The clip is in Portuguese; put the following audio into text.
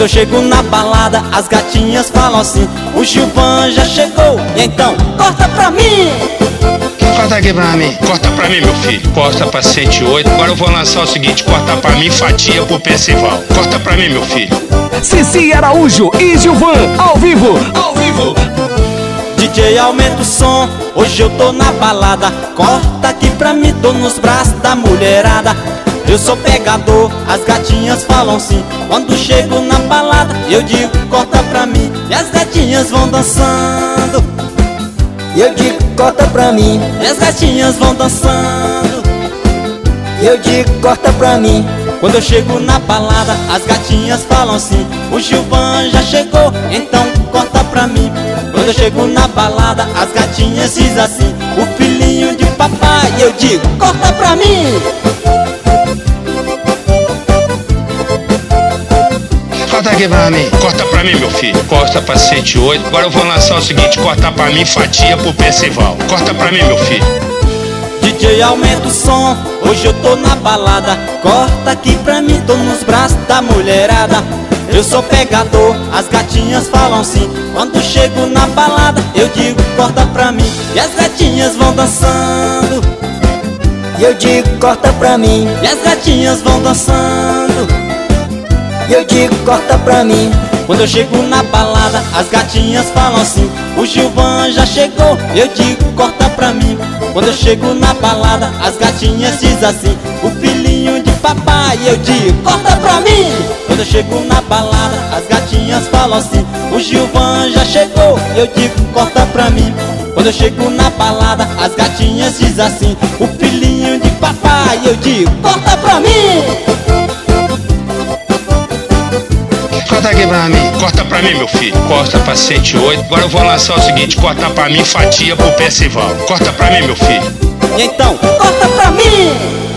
Quando eu chego na balada, as gatinhas falam assim: o Gilvan já chegou, e então corta pra mim. Corta aqui pra mim. Corta pra mim, meu filho. Corta pra 108. Agora eu vou lançar o seguinte: corta pra mim, fatia pro Percival. Corta pra mim, meu filho. Cici Araújo e Gilvan, ao vivo, ao vivo. DJ, aumenta o som, hoje eu tô na balada. Corta aqui pra mim, tô nos braços da mulherada. Eu sou pegador, as gatinhas falam sim. Quando chego na balada, eu digo corta pra mim, e as gatinhas vão dançando. Eu digo corta pra mim, E as gatinhas vão dançando. eu digo corta pra mim. Quando eu chego na balada, as gatinhas falam assim: o Gilvan já chegou, então corta pra mim. Quando eu chego na balada, as gatinhas dizem assim: o filhinho de papai. Eu digo corta pra mim. Corta aqui pra mim. Corta pra mim, meu filho. Corta pra 108. Agora eu vou lançar o seguinte: corta pra mim, fatia pro Percival. Corta pra mim, meu filho. DJ, aumenta o som, hoje eu tô na balada. Corta aqui pra mim, tô nos braços da mulherada. Eu sou pegador, as gatinhas falam sim. Quando chego na balada, eu digo corta pra mim, e as gatinhas vão dançando. Eu digo corta pra mim, E as gatinhas vão dançando. eu digo corta pra mim. Quando eu chego na balada, as gatinhas falam assim: o Gilvan já chegou, eu digo corta pra mim. Quando eu chego na balada, as gatinhas dizem assim: o filhinho de papai. Eu digo corta pra mim. Quando eu chego na balada, as gatinhas falam assim: o Gilvan já chegou, eu digo corta pra mim. Quando eu chego na balada, as gatinhas dizem assim: o filhinho de papai. Eu digo corta pra mim. Corta aqui pra mim. Corta pra mim, meu filho. Corta pra 108. Agora eu vou lançar o seguinte: corta pra mim, fatia pro Percival. Corta pra mim, meu filho. E então corta pra mim.